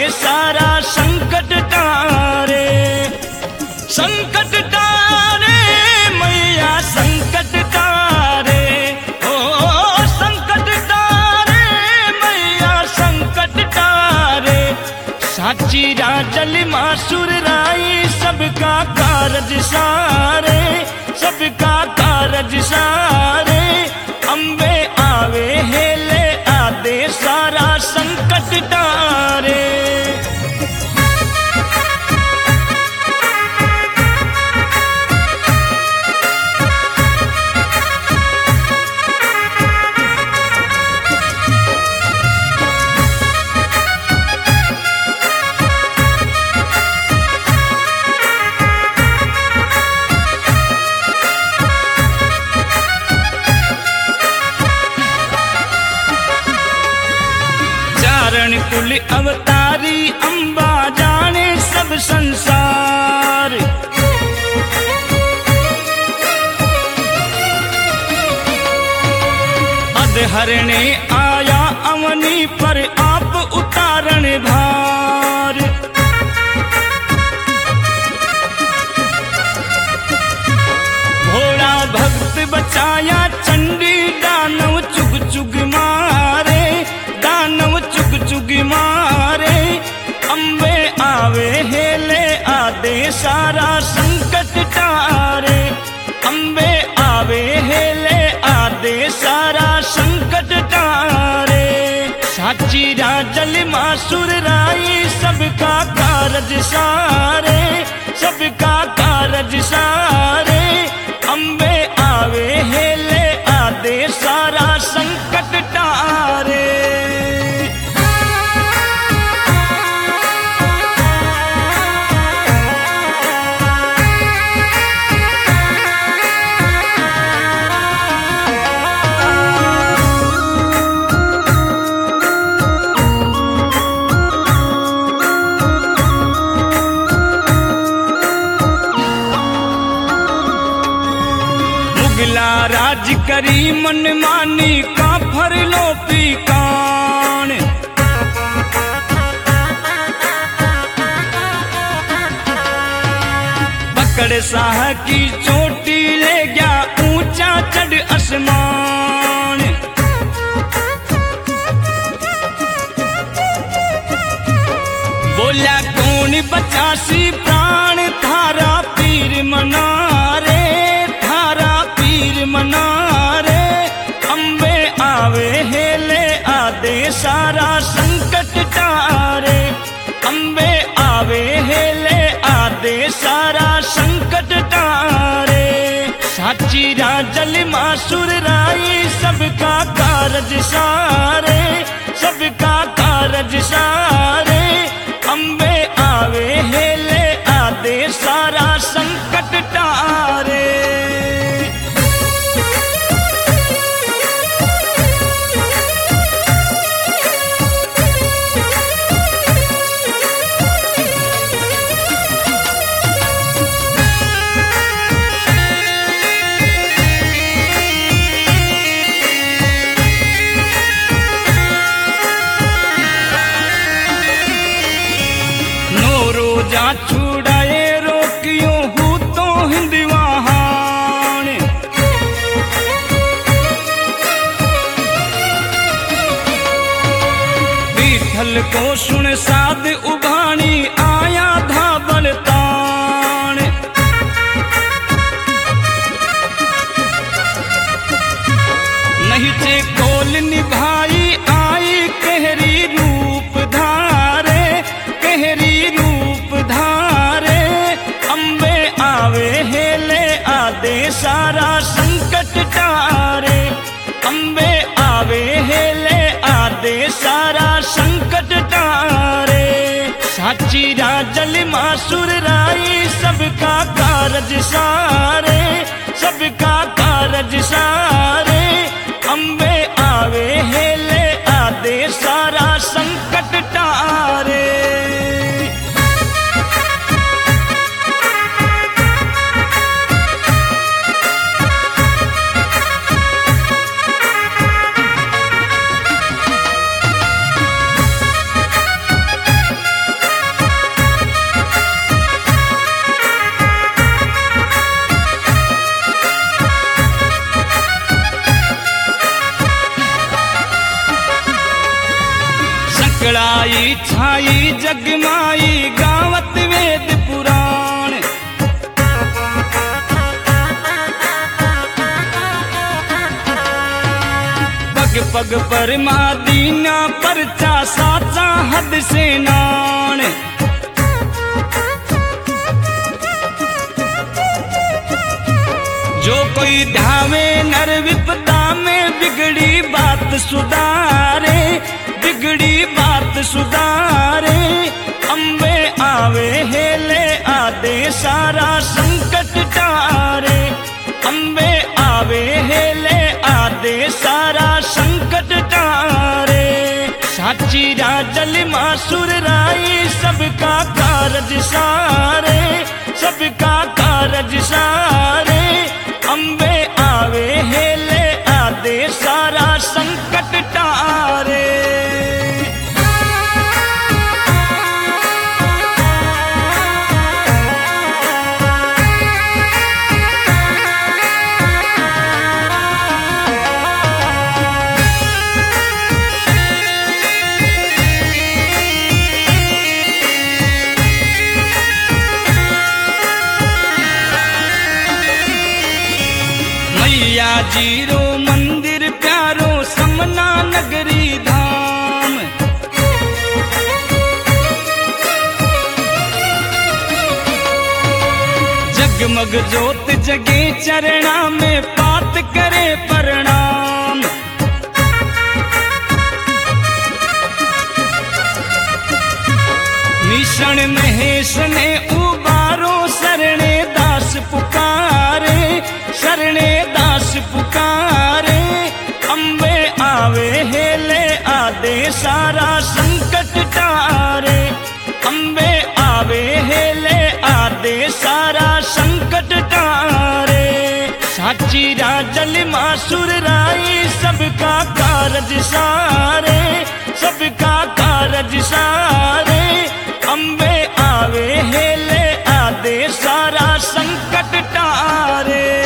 सारा संकट तारे। संकट तारे मैया संकट तारे, ओ संकट तारे मैया संकट तारे। साची राजल मासुर राई सबका कारज सारे, सबका कारज सारे। अम्बे आवे हेले आदे सारा संकट तारे। चारण कुल अवतारी अम्बा जाने सब संसार। अधहरणे आया अवनी पर आप उतारण भार। भोला भक्त बचाया चंडी दानव चुग चुग मारे, दानव चुग चुग मारे। अम्बे आवे हेले आदे सारा संकट तारे। अम्बे आवे हेले आदे सारा संकट तारे। साची राजल मासुर राई सबका कारज सारे, सबका कारज सारे। अम्बे आवे हेले आदे सारा संकट तारे। मुगला राज करी मन मानी का फर लो पीकान। पकड़ शाह की चोटी ले गया ऊंचा चढ़ आसमान। बोला कौन बचासी प्राण थारा पीर मनारे, थारा पीर मनारे। अम्बे आवे हेले आदे सारा संकट तारे। अम्बे आवे हेले आदे सारा संकट तारे। साची राजल मासुर राई सबका कारज सारे, सबका कारज सारे। अम्बे आवे हेले आदे सारा संकट तारे। रोजा छुड़ाए रोकियो हूँ तो हिंदवाहान। विठल को सुन साध उभानी आया था बलतान। नहीं चे कोल निभाई आई कहरी रूप धारे, कहरी रूप धारे। अम्बे आवे हेले आदे सारा संकट तारे। अम्बे आवे हेले आदे सारा संकट तारे। साची राजल मासुर राई सबका कारज सारे, सबका कारज सारे। अम्बे आवे हेले आदे सारा संकट तारे। जगमाई जगमाई गावत वेद पुराण। पग पग पर मादीना परचा साचा हद से नान। जो कोई ढावे नर विपदा में बिगड़ी बात सुधारे, बिगड़ी बात सुधारे। अम्बे आवे हेले आदे सारा संकट टारे, अम्बे आवे हेले आदे सारा संकट टारे। साची राजल मासुर राई सबका कारज सारे, सबका कारज सारे। अम्बे आवे हेले आदे सारा संकट टारे। मैया जीरो मंदिर प्यारो समना नगरी धाम। जगमग जोत जगे चरणा में पात करे प्रणाम। निशण महेश ने उबारो शरणे दास पुकारे, शरणे दास पुकारे। अम्बे आवे हेले आदे सारा संकट टारे, अम्बे आवे हेले आदे सारा संकट टारे। साची राजल मासुर राई सबका कारज सारे, सबका कारज सारे। अम्बे आवे हेले आदे सारा संकट टारे।